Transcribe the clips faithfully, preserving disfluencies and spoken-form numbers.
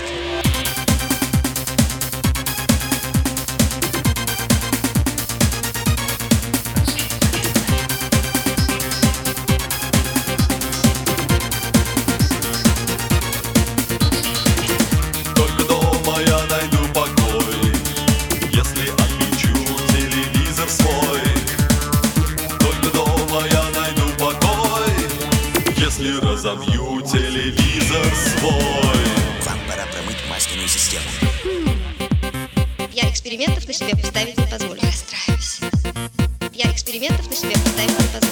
Только дома я найду покой, если отключу телевизор свой. Только дома я найду покой, если разобью телевизор свой. Вам пора промыть масляную систему. Я экспериментов на себе поставить не позволю. Расстраиваюсь. Я экспериментов на себе поставить не позволю.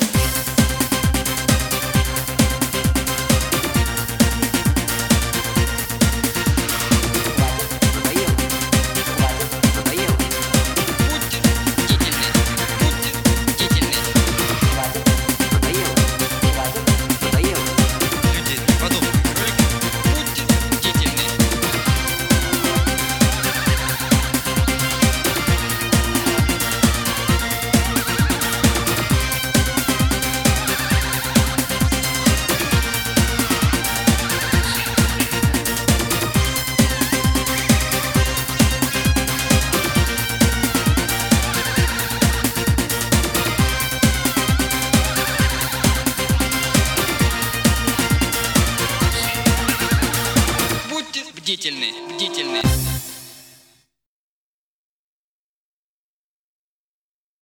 Бдительны.